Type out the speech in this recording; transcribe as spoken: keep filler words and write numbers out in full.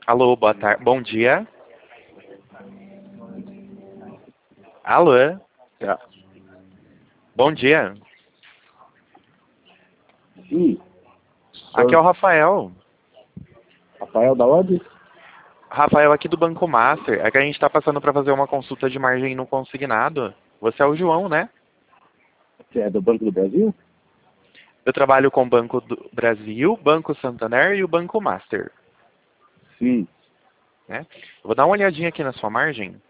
Alô, boa tarde. Bom dia. Alô? É. Bom dia. Sim. Aqui é o Rafael. Rafael da onde? Rafael aqui do Banco Master. É que a gente está passando para fazer uma consulta de margem no consignado. Você é o João, né? Você é do Banco do Brasil? Eu trabalho com o Banco do Brasil, Banco Santander e o Banco Master. Sim. Né? Eu vou dar uma olhadinha aqui na sua margem.